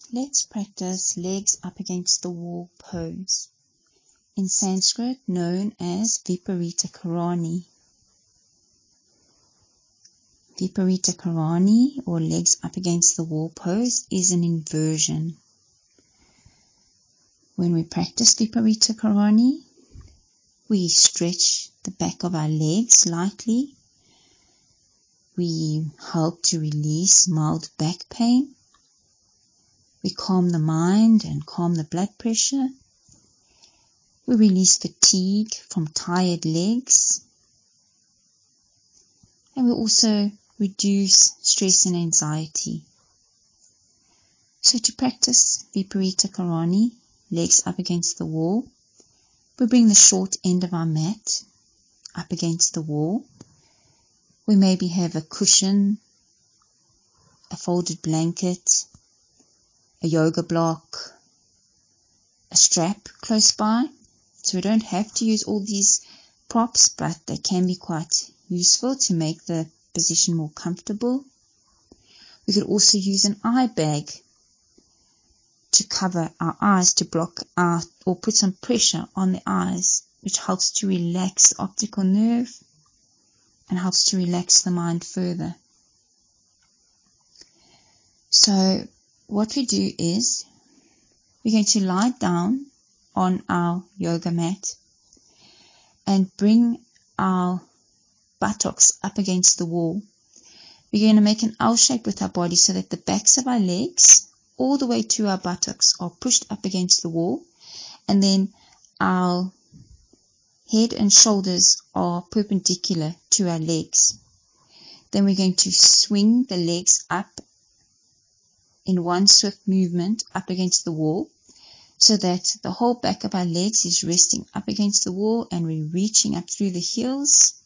Let's practice legs up against the wall pose, in Sanskrit known as Viparita Karani. Viparita Karani, or legs up against the wall pose, is an inversion. When we practice Viparita Karani, we stretch the back of our legs lightly. We help to release mild back pain. We calm the mind and calm the blood pressure. We release fatigue from tired legs. And we also reduce stress and anxiety. So to practice Viparita Karani, legs up against the wall, we bring the short end of our mat up against the wall. We maybe have a cushion, a folded blanket, a yoga block, a strap close by. So we don't have to use all these props, but they can be quite useful to make the position more comfortable. We could also use an eye bag to cover our eyes, to block out or put some pressure on the eyes, which helps to relax the optical nerve and helps to relax the mind further. So what we do is we're going to lie down on our yoga mat and bring our buttocks up against the wall. We're going to make an L shape with our body so that the backs of our legs all the way to our buttocks are pushed up against the wall, and then our head and shoulders are perpendicular to our legs. Then we're going to swing the legs up in one swift movement up against the wall so that the whole back of our legs is resting up against the wall, and we're reaching up through the heels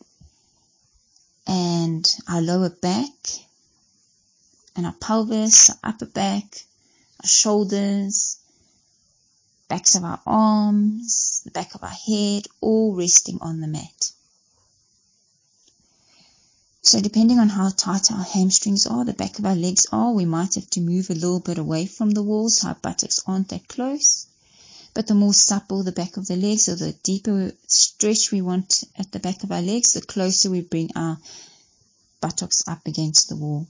and our lower back and our pelvis, our upper back, our shoulders, backs of our arms, the back of our head, all resting on the mat. So depending on how tight our hamstrings are, the back of our legs are, we might have to move a little bit away from the wall so our buttocks aren't that close. But the more supple the back of the legs, or the deeper stretch we want at the back of our legs, the closer we bring our buttocks up against the wall.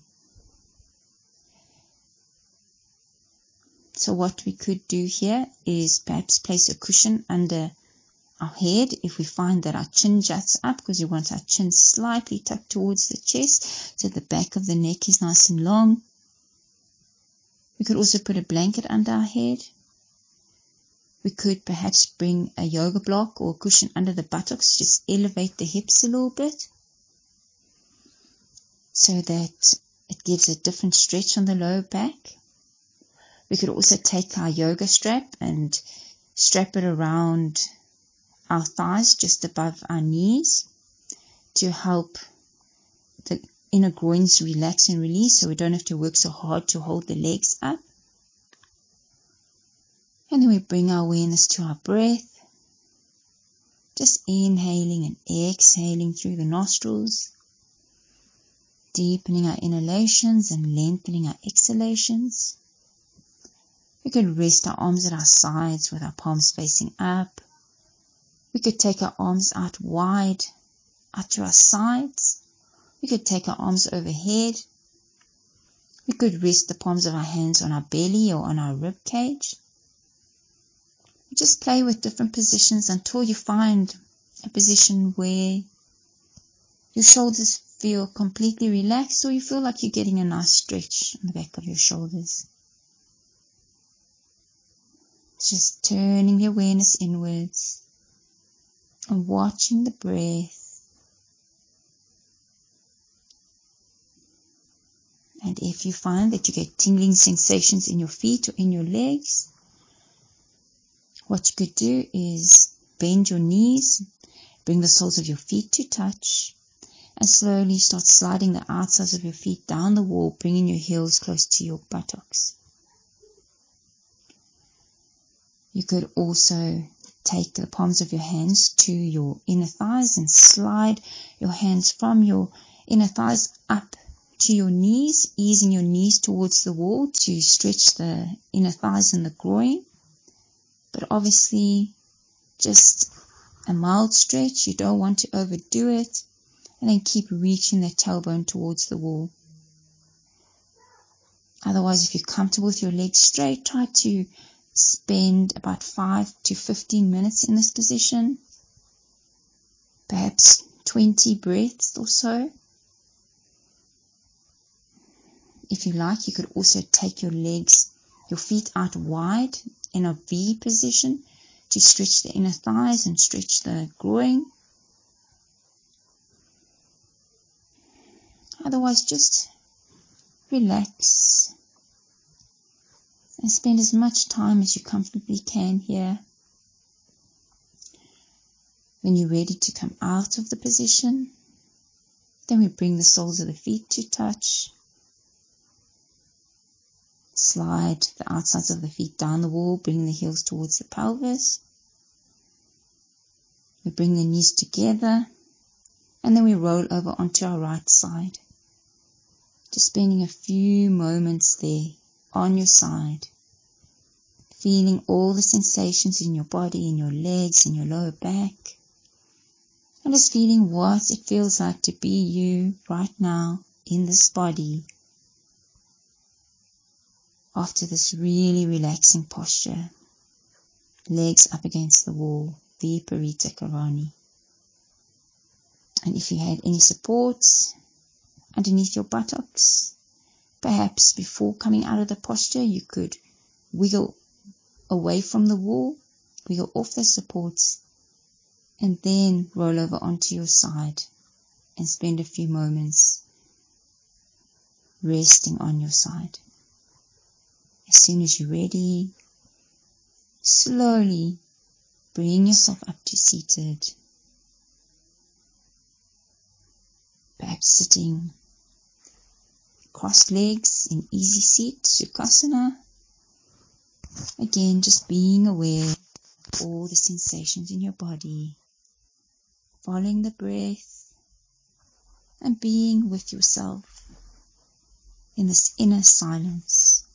So what we could do here is perhaps place a cushion under our head if we find that our chin juts up, because we want our chin slightly tucked towards the chest so the back of the neck is nice and long. We could also put a blanket under our head. We could perhaps bring a yoga block or a cushion under the buttocks, just elevate the hips a little bit so that it gives a different stretch on the lower back. We could also take our yoga strap and strap it around our thighs just above our knees to help the inner groins relax and release, so we don't have to work so hard to hold the legs up. And then we bring our awareness to our breath, just inhaling and exhaling through the nostrils, deepening our inhalations and lengthening our exhalations. We could rest our arms at our sides with our palms facing up. We could take our arms out wide, out to our sides. We could take our arms overhead. We could rest the palms of our hands on our belly or on our rib cage. Just play with different positions until you find a position where your shoulders feel completely relaxed, or you feel like you're getting a nice stretch on the back of your shoulders. Just turning the awareness inwards and watching the breath. And if you find that you get tingling sensations in your feet or in your legs, what you could do is bend your knees, bring the soles of your feet to touch, and slowly start sliding the outsides of your feet down the wall, bringing your heels close to your buttocks. You could also take the palms of your hands to your inner thighs and slide your hands from your inner thighs up to your knees, easing your knees towards the wall to stretch the inner thighs and the groin. But obviously, just a mild stretch. You don't want to overdo it. And then keep reaching that tailbone towards the wall. Otherwise, if you're comfortable with your legs straight, try to spend about 5 to 15 minutes in this position. Perhaps 20 breaths or so. If you like, you could also take your feet out wide in a V position to stretch the inner thighs and stretch the groin. Otherwise, just relax and spend as much time as you comfortably can here. When you're ready to come out of the position, then we bring the soles of the feet to touch. Slide the outsides of the feet down the wall, bring the heels towards the pelvis. We bring the knees together, and then we roll over onto our right side. Just spending a few moments there on your side, feeling all the sensations in your body, in your legs, in your lower back, and just feeling what it feels like to be you right now in this body after this really relaxing posture. Legs up against the wall, Viparita Karani. And if you had any supports underneath your buttocks, perhaps before coming out of the posture, you could wiggle away from the wall, wiggle off the supports, and then roll over onto your side and spend a few moments resting on your side. As soon as you're ready, slowly bring yourself up to seated. Perhaps sitting crossed legs in easy seat, Sukhasana. Again, just being aware of all the sensations in your body, following the breath and being with yourself in this inner silence.